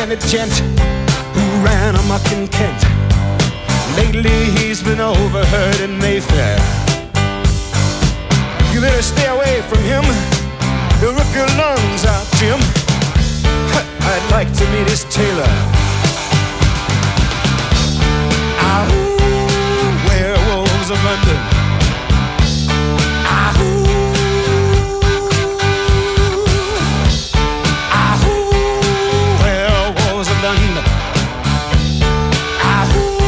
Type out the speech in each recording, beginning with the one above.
kind of gent who ran amok in Kent. Lately he's been overheard in Mayfair. You better stay away from him. He'll rip your lungs out, Jim. I'd like to meet his tailor. Ahoo, werewolves of London. Ahoo, ahoo, werewolves of London. Ahoo.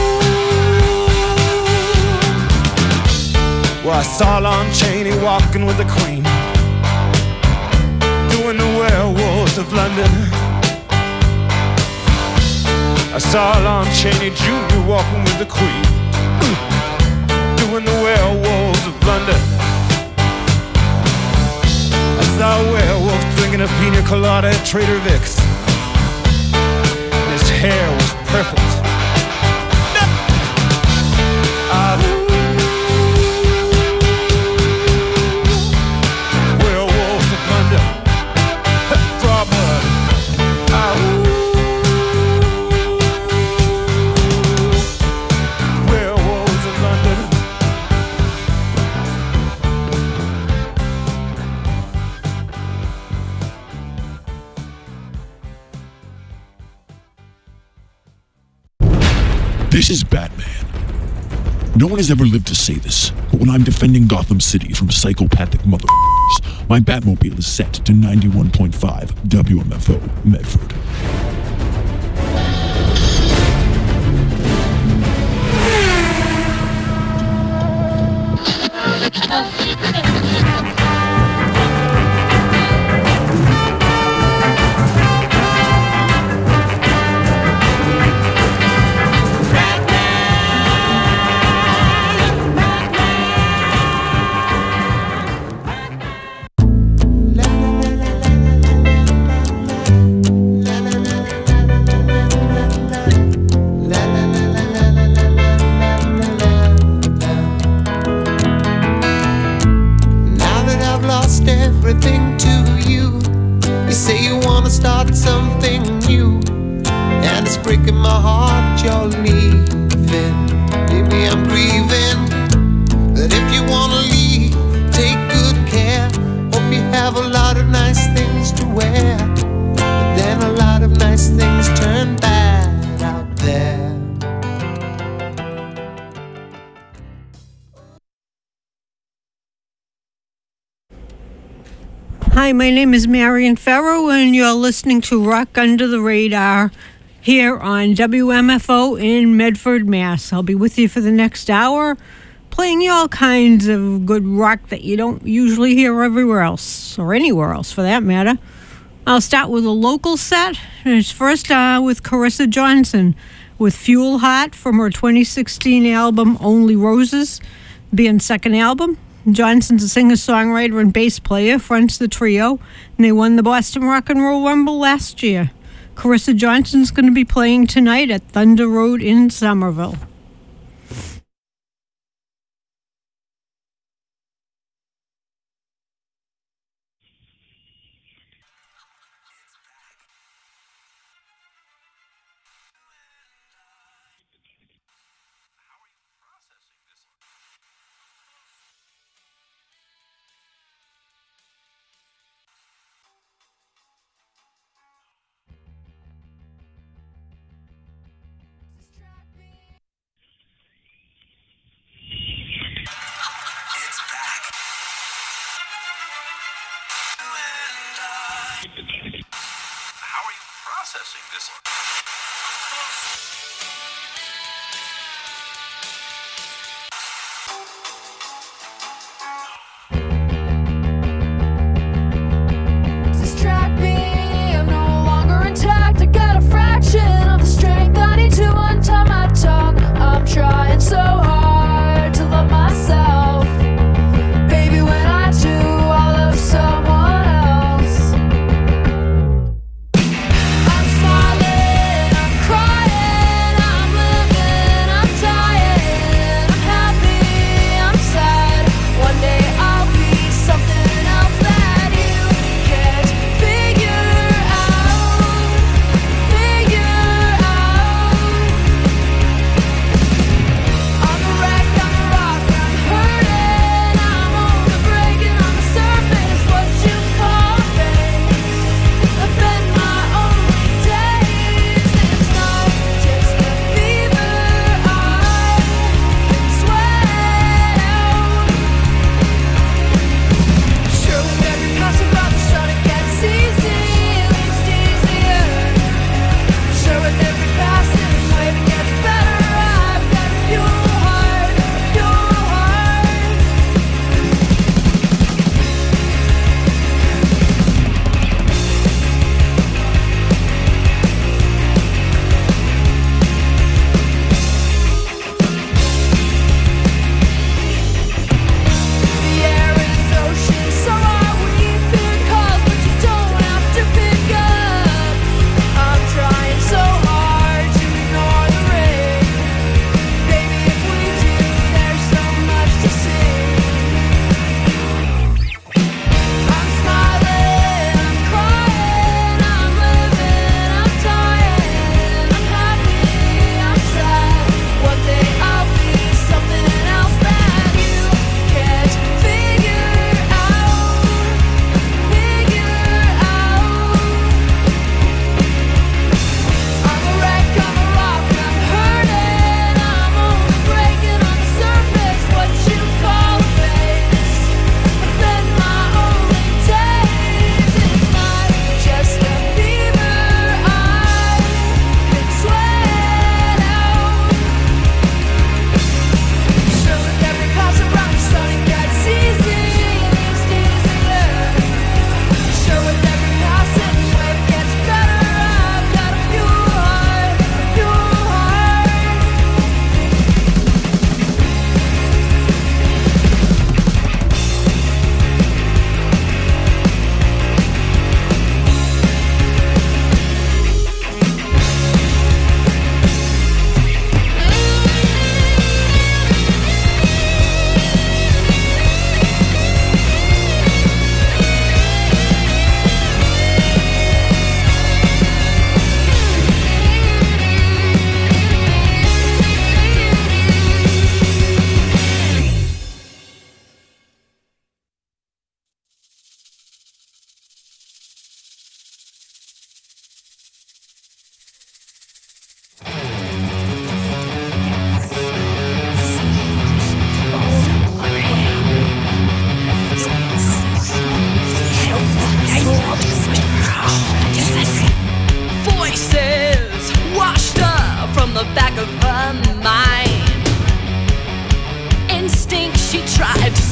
Well, I saw Lon Chaney walking with the Queen, doing the werewolves of London. I saw Lon Chaney Jr. walking with the Queen, doing the werewolves of London. I saw a werewolf drinking a pina colada at Trader Vic's. His hair was perfect. Werewolves of London. Draw blood. Werewolves of London. This is Batman. No one has ever lived to say this, but when I'm defending Gotham City from psychopathic motherfuckers, my Batmobile is set to 91.5 WMFO Medford. Everything to you. You say you wanna start something new, and it's breaking my heart you're leaving. Maybe I'm grieving, but if you wanna leave, take good care. Hope you have a lot of nice things to wear, but then a lot of nice things turn bad out there. Hi, my name is Marion Farrow, and you're listening to Rock Under the Radar here on WMFO in Medford, Mass. I'll be with you for the next hour, playing you all kinds of good rock that you don't usually hear everywhere else, or anywhere else for that matter. I'll start with a local set. It's first with Carissa Johnson with Fuel Heart from her 2016 album Only Roses, being second album. Johnson's a singer-songwriter and bass player, fronts the trio, and they won the Boston Rock and Roll Rumble last year. Carissa Johnson's going to be playing tonight at Thunder Road in Somerville.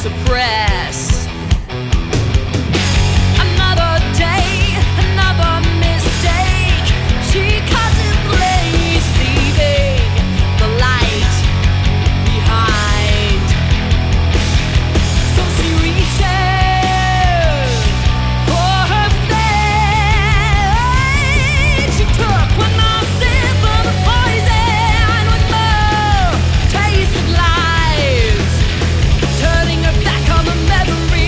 suppress. Another day, another mistake. She contemplates leaving the light behind. So she reaches for her fate. She took one more sip of the poison with no taste of lies, turning her back on the memory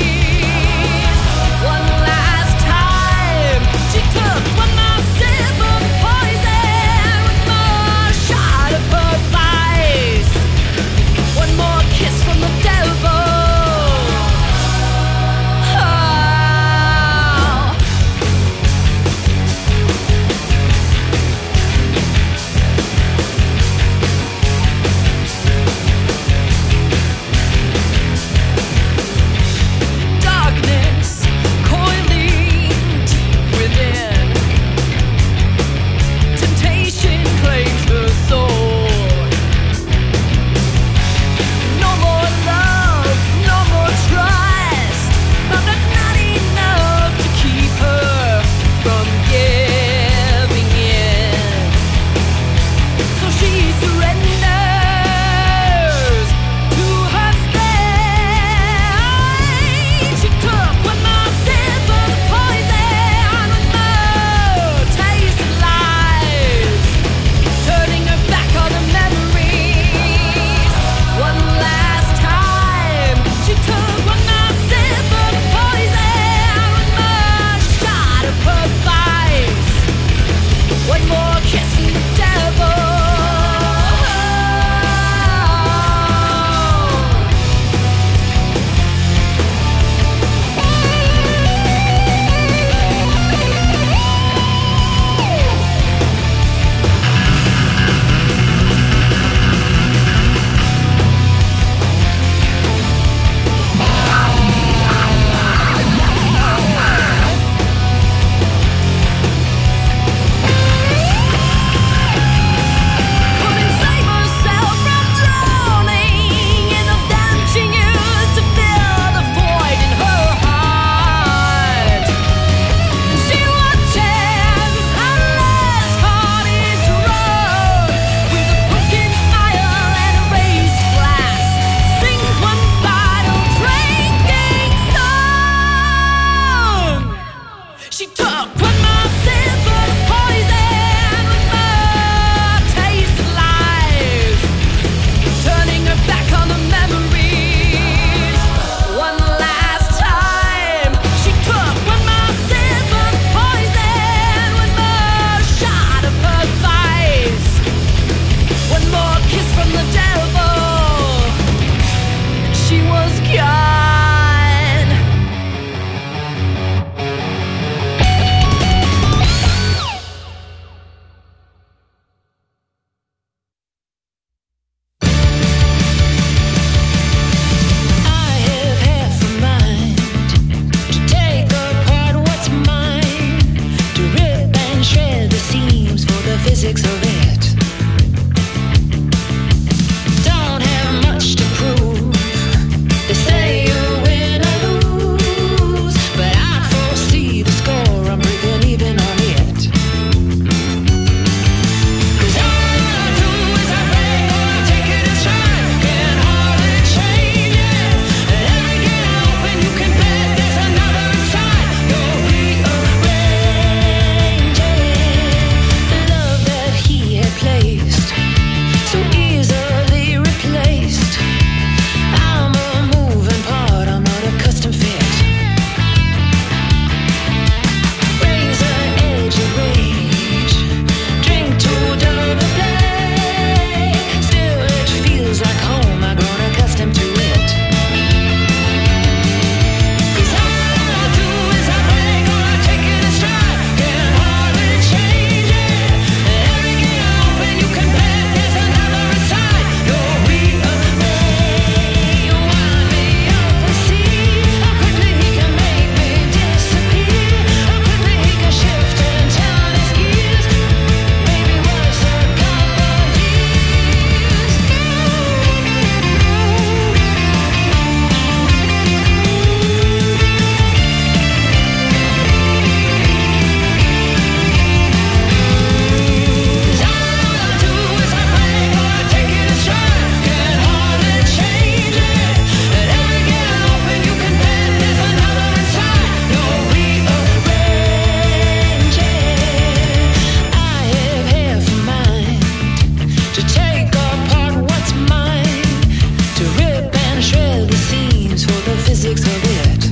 Serviette.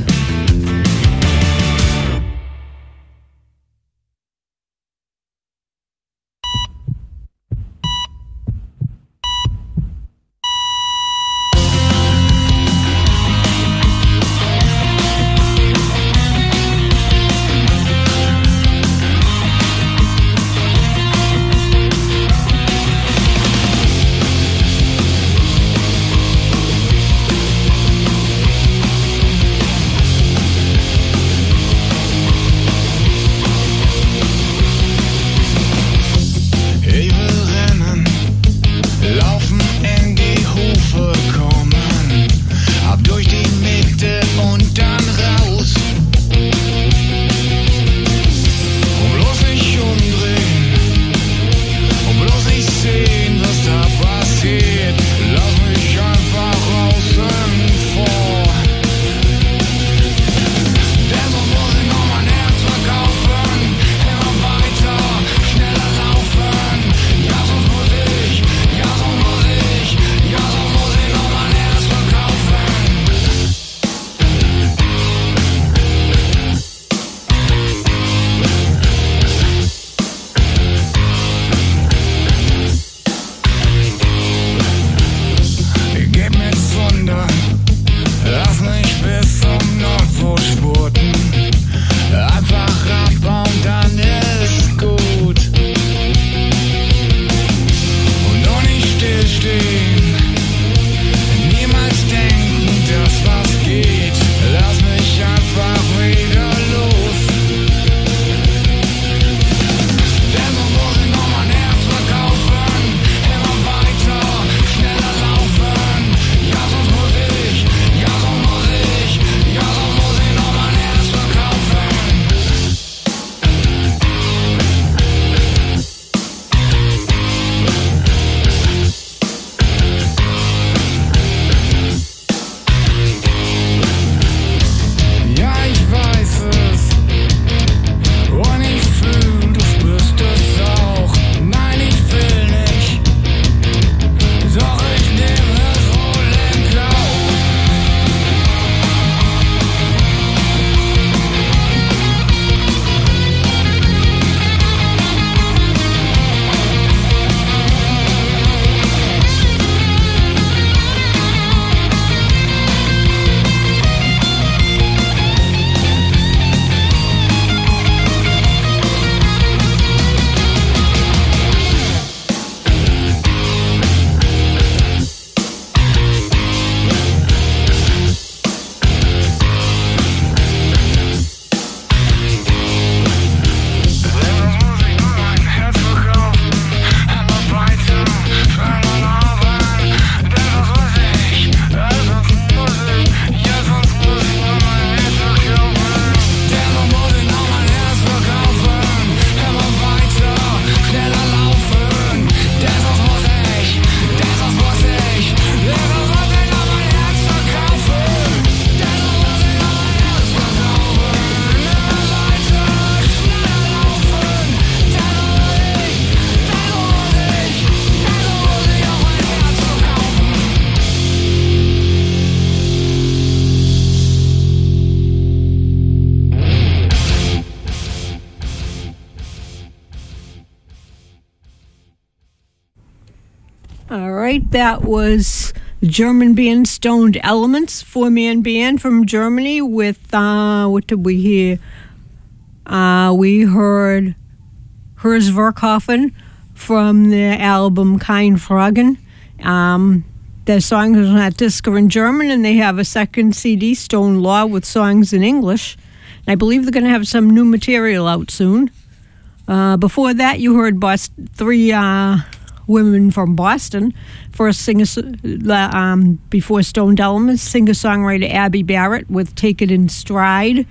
All right, that was the German band Stoned Elements, four-man band from Germany with, what did we hear? We heard Herz Verkaufen from their album Kein Fragen. Their songs on that disc are in German, and they have a second CD, Stone Law, with songs in English. And I believe they're going to have some new material out soon. Before that, you heard three women from Boston. First before Stoned Elements, singer-songwriter Abby Barrett with Take It in Stride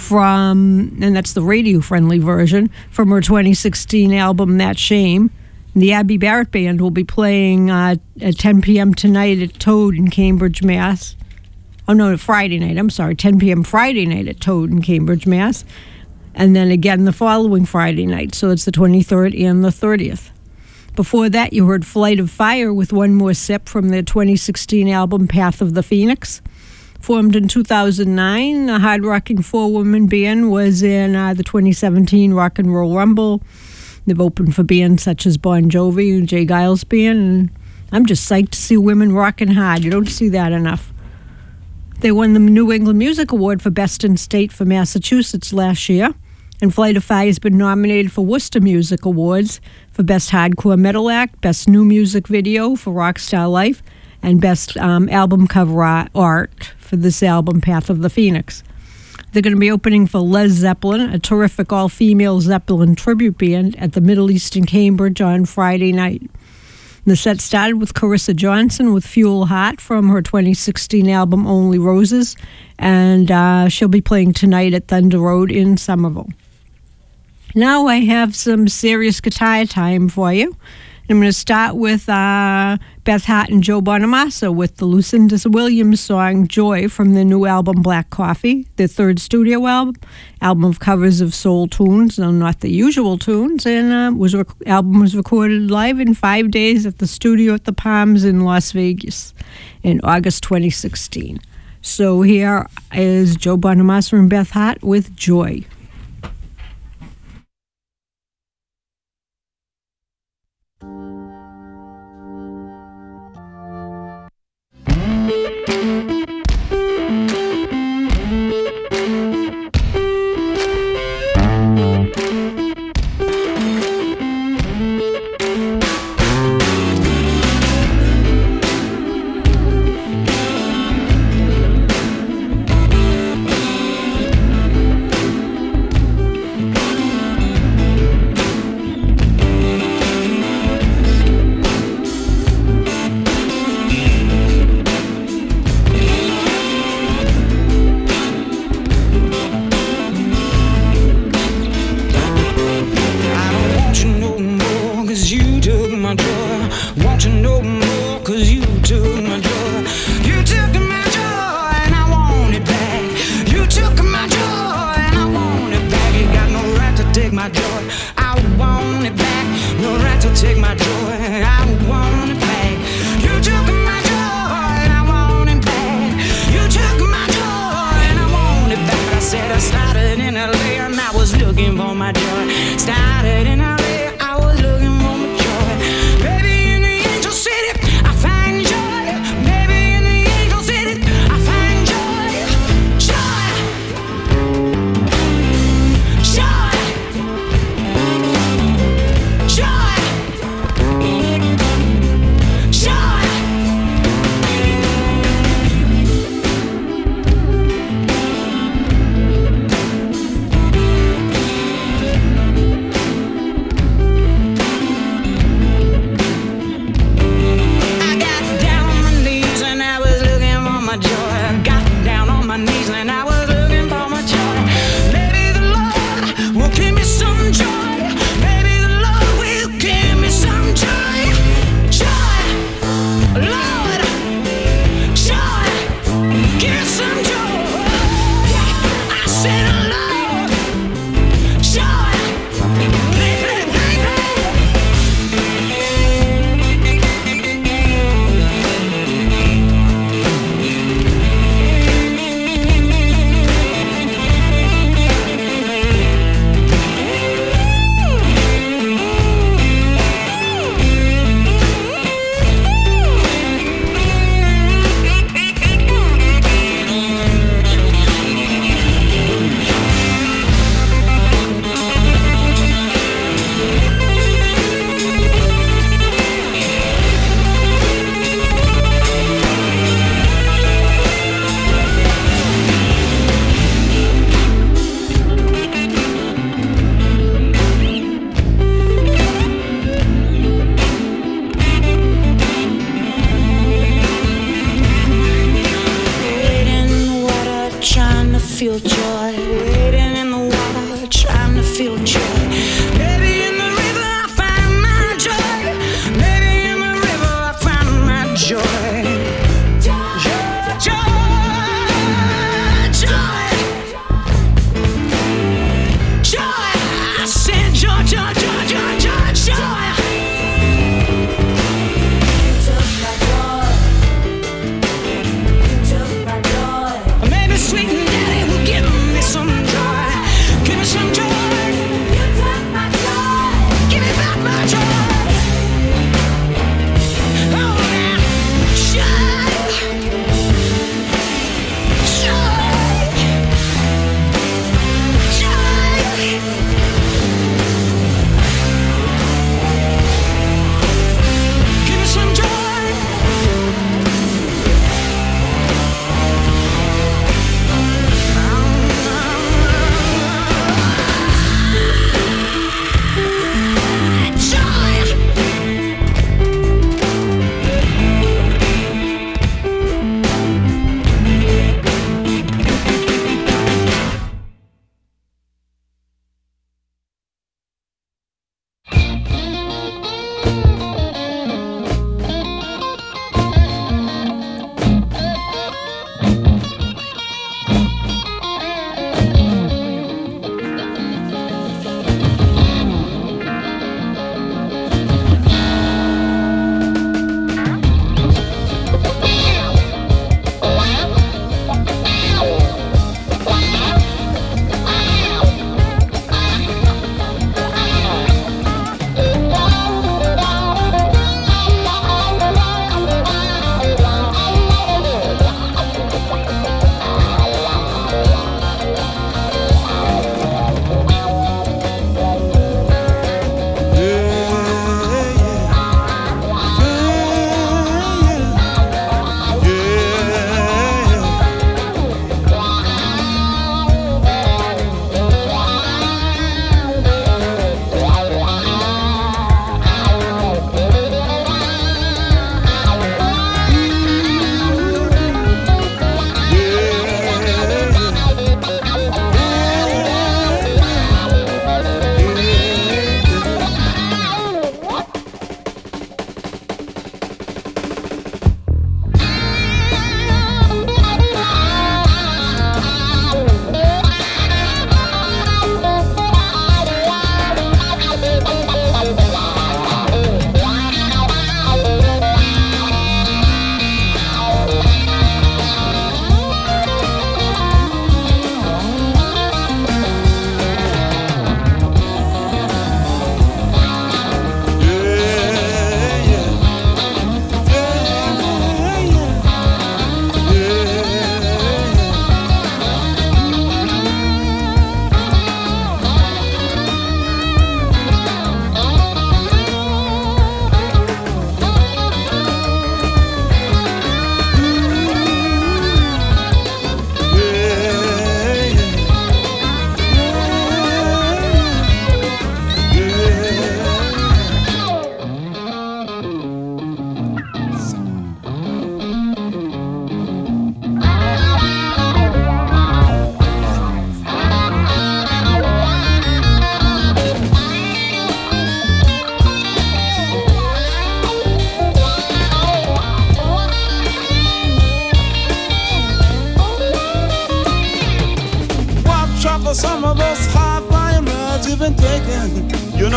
and that's the radio-friendly version, from her 2016 album That Shame. The Abby Barrett Band will be playing at 10 p.m. tonight at Toad in Cambridge, Mass. Oh, no, Friday night. I'm sorry, 10 p.m. Friday night at Toad in Cambridge, Mass. And then again the following Friday night, so it's the 23rd and the 30th. Before that, you heard Flight of Fire with One More Sip from their 2016 album Path of the Phoenix. Formed in 2009, the hard-rocking four-woman band was in the 2017 Rock and Roll Rumble. They've opened for bands such as Bon Jovi and Jay Giles Band, and I'm just psyched to see women rocking hard. You don't see that enough. They won the New England Music Award for Best in State for Massachusetts last year, and Flight of Fire has been nominated for Worcester Music Awards for Best Hardcore Metal Act, Best New Music Video for Rockstar Life, and Best Album Cover Art for this album, Path of the Phoenix. They're going to be opening for Led Zeppelin, a terrific all-female Zeppelin tribute band, at the Middle East in Cambridge on Friday night. The set started with Carissa Johnson with Fuel Heart from her 2016 album Only Roses, and she'll be playing tonight at Thunder Road in Somerville. Now I have some serious guitar time for you. I'm going to start with Beth Hart and Joe Bonamassa with the Lucinda Williams song Joy from their new album Black Coffee, their third studio album of covers of soul tunes, though not the usual tunes, and album was recorded live in 5 days at the studio at the Palms in Las Vegas in August 2016. So here is Joe Bonamassa and Beth Hart with Joy. Joy.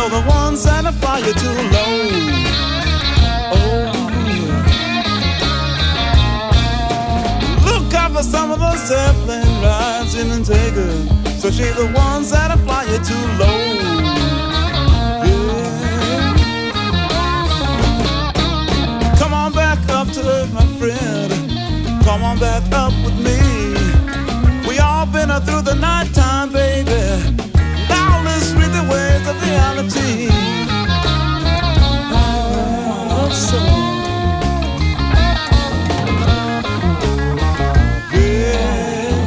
know the ones that fly you too low. Oh, look out for some of those airplane rides in and take her. So she the ones that fly you too low. Yeah. Come on back up to earth, my friend. Come on back up with me. We all been through the night time, baby. Now let's read the ways of reality. Oh, so yeah.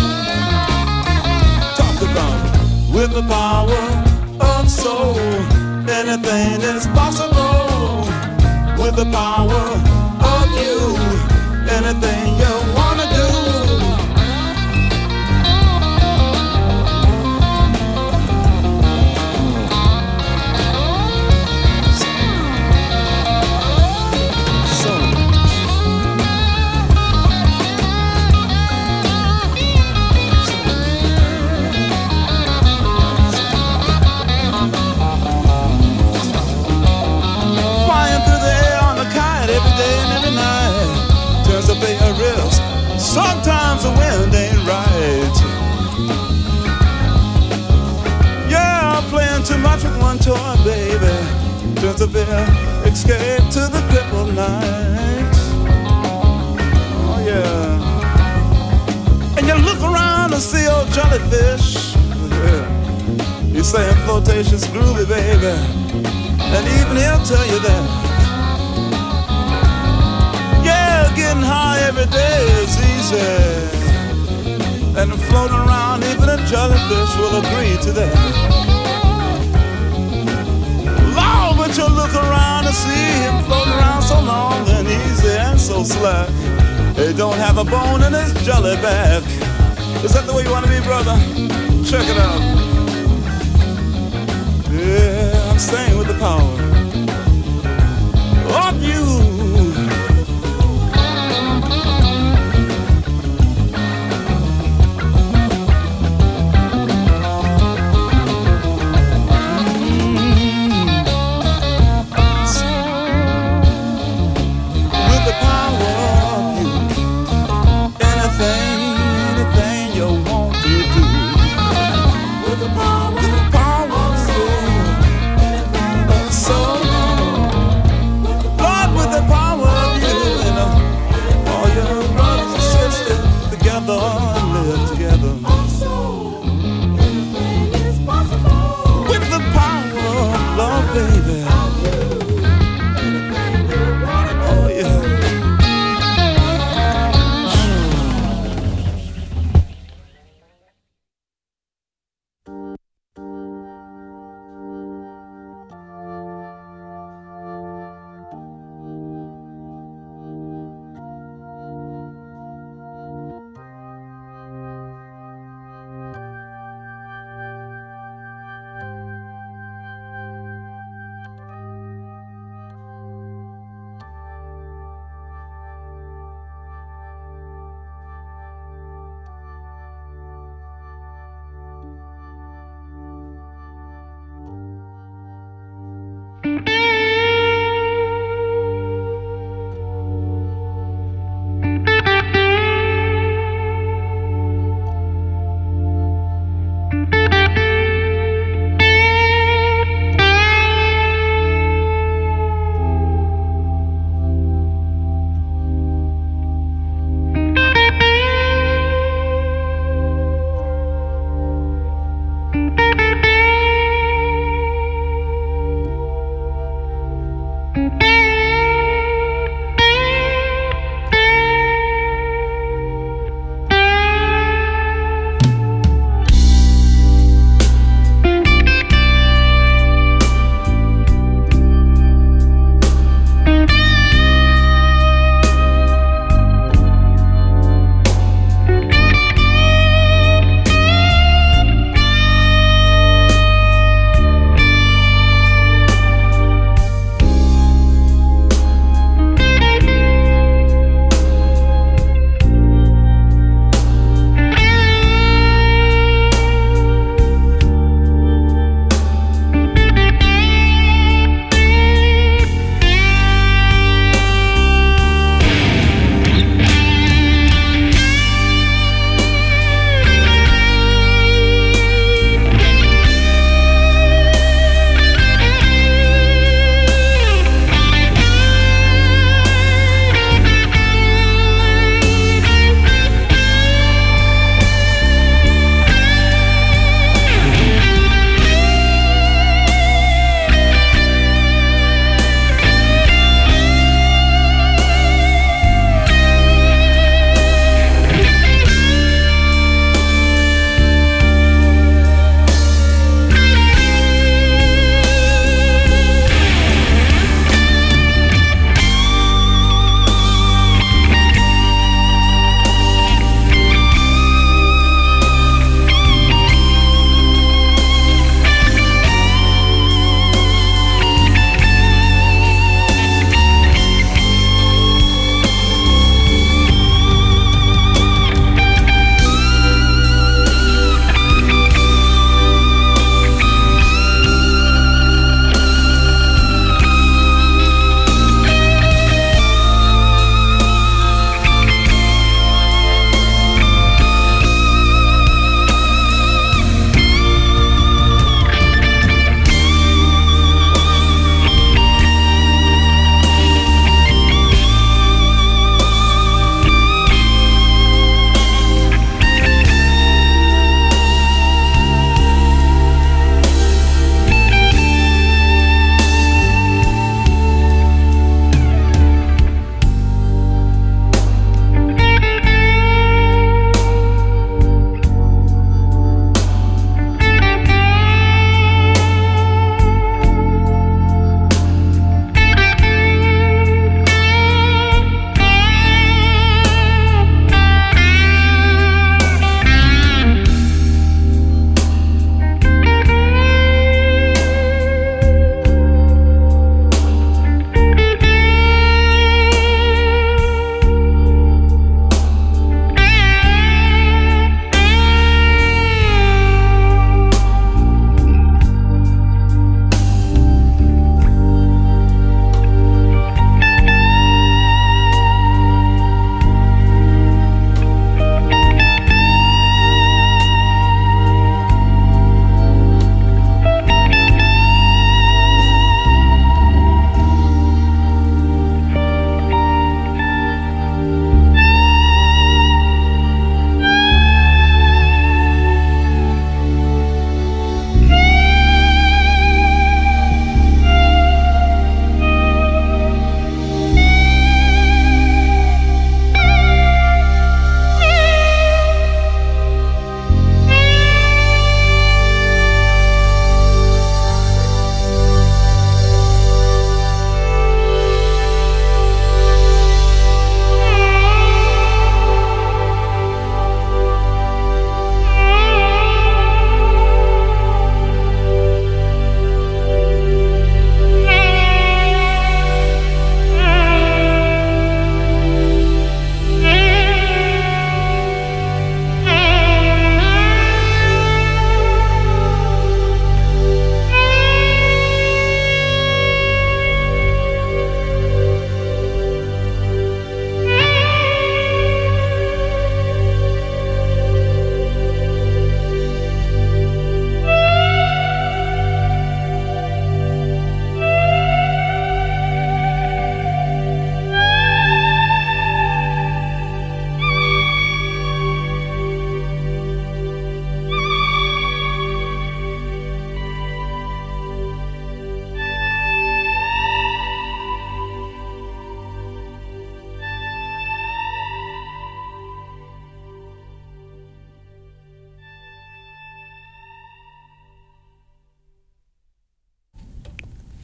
Talk about with the power of soul, anything is possible. With the power of you, anything you wanna do. Sometimes the wind ain't right. Yeah, playing too much with one toy, baby. Just a bit escape to the crippled night. Oh yeah. And you look around and see old jellyfish. Yeah. He's saying flirtatious groovy, baby. And even he'll tell you that. Getting high every day is easy, and floating around, even a jellyfish will agree to that. Lord, but you look around and see him floating around so long and easy and so slack. He don't have a bone in his jelly bag. Is that the way you want to be, brother? Check it out. Yeah, I'm staying with the power of you.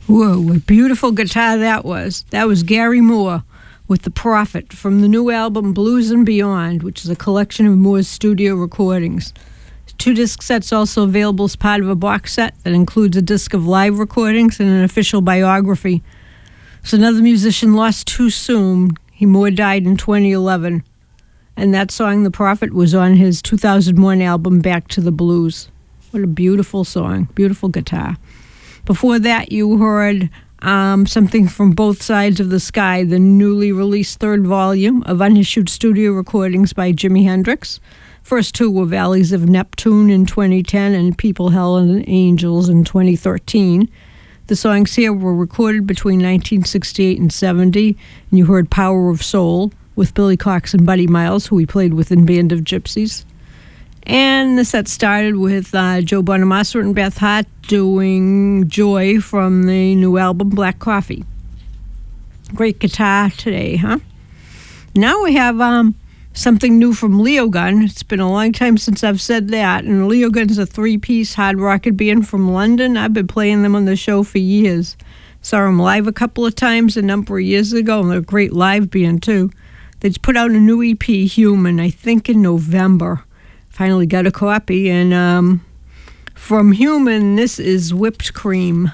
Whoa, what beautiful guitar that was. That was Gary Moore with The Prophet from the new album Blues and Beyond, which is a collection of Moore's studio recordings. 2 disc sets also available as part of a box set that includes a disc of live recordings and an official biography. So another musician lost too soon. Moore died in 2011. And that song, The Prophet, was on his 2001 album Back to the Blues. What a beautiful song. Beautiful guitar. Before that, you heard something from Both Sides of the Sky, the newly released 3rd volume of unissued studio recordings by Jimi Hendrix. First 2 were Valleys of Neptune in 2010 and People, Hell, and Angels in 2013. The songs here were recorded between 1968 and 70, and you heard Power of Soul with Billy Cox and Buddy Miles, who he played with in Band of Gypsies. And the set started with Joe Bonamassa and Beth Hart doing Joy from the new album Black Coffee. Great guitar today, huh? Now we have something new from Leo Gun. It's been a long time since I've said that. And Leo Gun's a 3-piece hard rocket band from London. I've been playing them on the show for years. Saw them live a couple of times a number of years ago. And they're a great live band, too. They just put out a new EP, Human, I think in November. Finally got a copy. And from Human, this is Whipped Cream.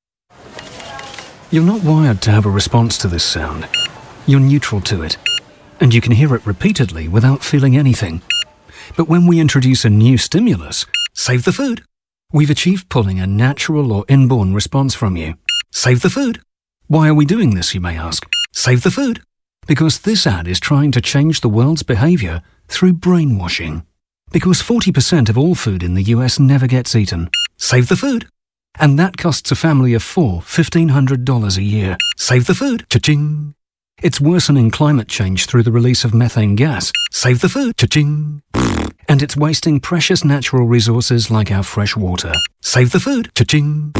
You're not wired to have a response to this sound. You're neutral to it. and you can hear it repeatedly without feeling anything. But when we introduce a new stimulus, save the food, we've achieved pulling a natural or inborn response from you. Save the food. Why are we doing this, you may ask? Save the food. Because this ad is trying to change the world's behavior through brainwashing. Because 40% of all food in the US never gets eaten. Save the food. And that costs a family of four $1,500 a year. Save the food. Cha-ching. It's worsening climate change through the release of methane gas. Save the food. Cha-ching. And it's wasting precious natural resources like our fresh water. Save the food. Cha-ching.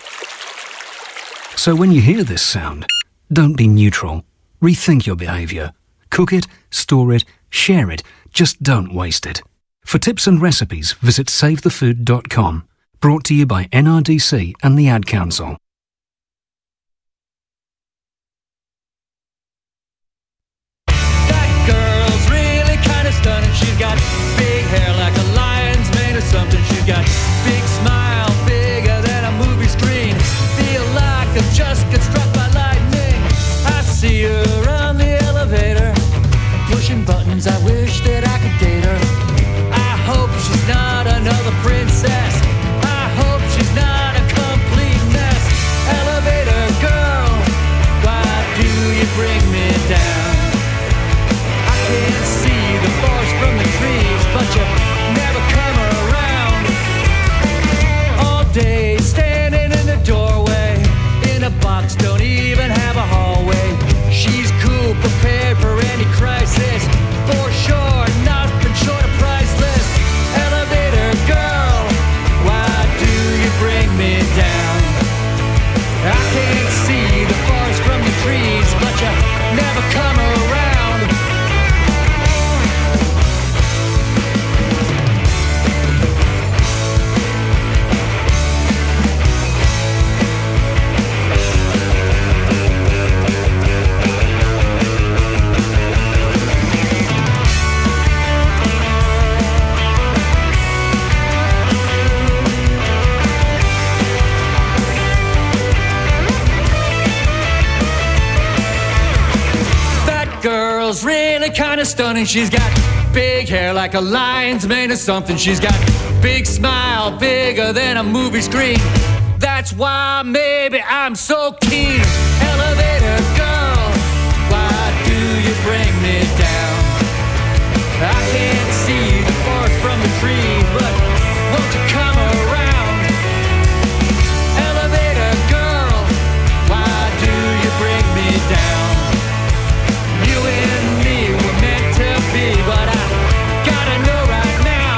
So when you hear this sound, don't be neutral. Rethink your behavior. Cook it, store it, share it. Just don't waste it. For tips and recipes, visit savethefood.com. Brought to you by NRDC and the Ad Council. That girl's really kind of stunning. She's got big hair like a lion's mane or something. She's got big smile, bigger than a movie screen. Feel like I just got struck by lightning. I see her on the elevator, pushing buttons. I wish that I could date her. I hope she's not another princess. I hope she's not a complete mess. Elevator girl, why do you bring me down? I can't see the forest from the trees, but you never come around. All day standing in the doorway, in a box, don't even have a hallway. She's cool, prepared for any crisis. For sure, nothing short of priceless. Elevator girl, why do you bring me down? I can't see the forest from the trees, but you never come around. Girl's really kind of stunning. She's got big hair like a lion's mane or something. She's got big smile, bigger than a movie screen. That's why maybe I'm so keen. Elevator girl, why do you bring me down? I can't see the forest from the trees, but won't you come around? Elevator girl, why do you bring me down? You and me were meant to be, but I gotta know right now.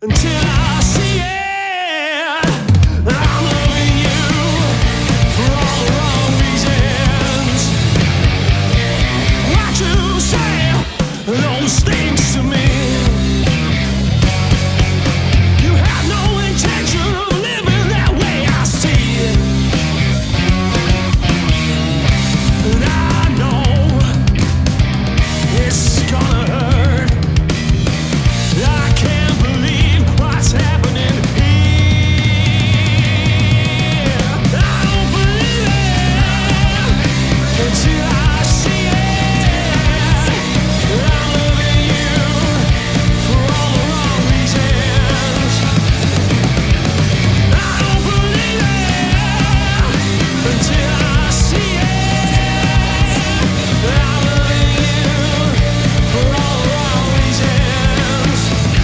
until I see it. I'm loving you for all the wrong reasons. What you say, those things to me. You have no intention of living that way, I see it. And I know it's gonna hurt. I can't believe what's happening here. I don't believe it until I see it. I'm loving you for all the wrong reasons. I don't believe it until I see it. I'm loving you for all the wrong reasons.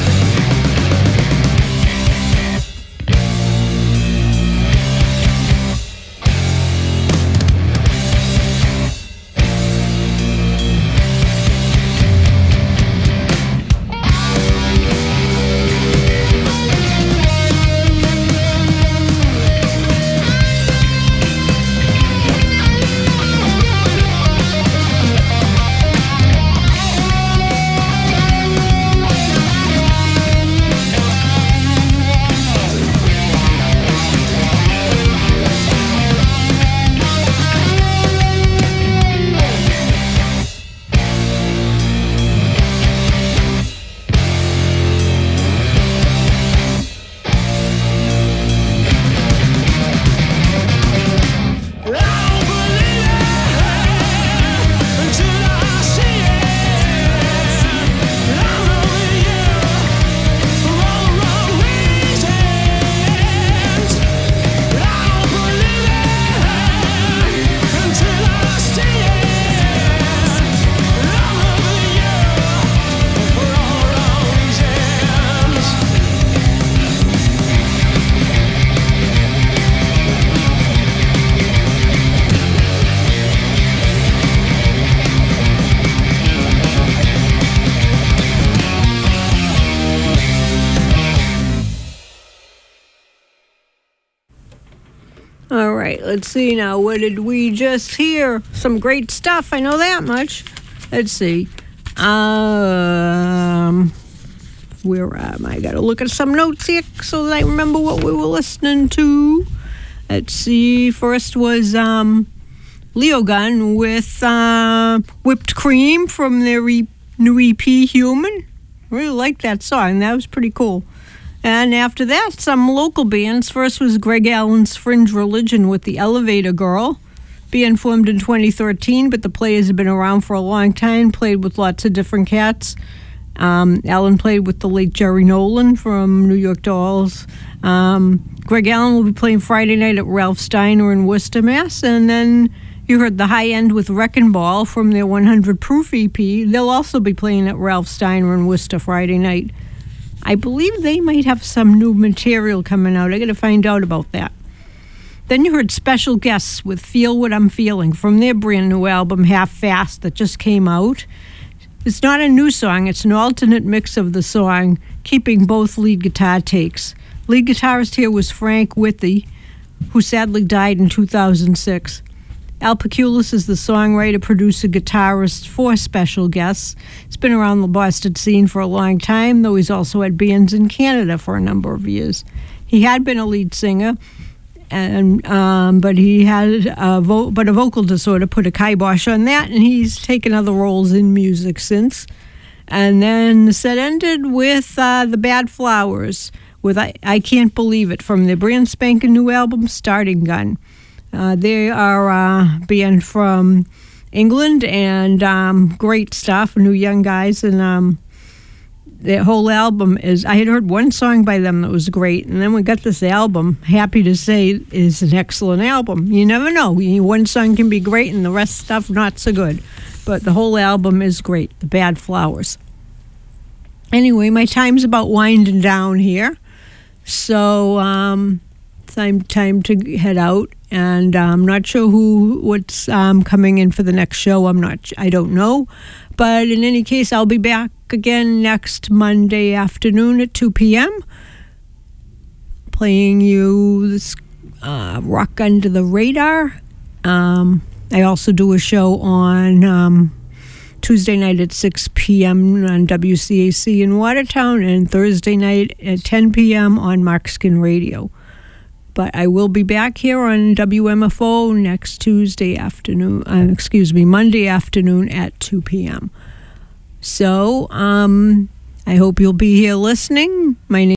All right, let's see now. What did we just hear? Some great stuff. I know that much. Let's see. Where am I? Got to look at some notes here so that I remember what we were listening to. Let's see. First was Leo Gun with Whipped Cream from their new EP, Human. Really liked that song. That was pretty cool. And after that, some local bands. First was Greg Allen's Fringe Religion with the Elevator Girl. Band formed in 2013, but the players have been around for a long time, played with lots of different cats. Allen played with the late Jerry Nolan from New York Dolls. Greg Allen will be playing Friday night at Ralph Steiner in Worcester, Mass. And then you heard the High End with Wrecking Ball from their 100 Proof EP. They'll also be playing at Ralph Steiner in Worcester Friday night. I believe they might have some new material coming out. I got to find out about that. Then you heard Special Guests with Feel What I'm Feeling from their brand new album, Half Fast, that just came out. It's not a new song. It's an alternate mix of the song, keeping both lead guitar takes. Lead guitarist here was Frank Withy, who sadly died in 2006. Al Peculis is the songwriter, producer, guitarist for Special Guests. He's been around the Boston scene for a long time, though he's also had bands in Canada for a number of years. He had been a lead singer, and but he had a vocal disorder put a kibosh on that, and he's taken other roles in music since. And then the set ended with the Bad Flowers with I Can't Believe It from their brand spanking new album, Starting Gun. They are a band from England and great stuff, new young guys. And their whole album is, I had heard one song by them that was great. And then we got this album, happy to say, is an excellent album. You never know. One song can be great and the rest stuff not so good. But the whole album is great, The Bad Flowers. Anyway, my time's about winding down here. So time to head out. And I'm not sure what's coming in for the next show. I don't know. But in any case, I'll be back again next Monday afternoon at 2 p.m. playing you this Rock Under the Radar. I also do a show on Tuesday night at 6 p.m. on WCAC in Watertown and Thursday night at 10 p.m. on Markskin Radio. But I will be back here on WMFO next Monday afternoon at 2 p.m. So I hope you'll be here listening. My name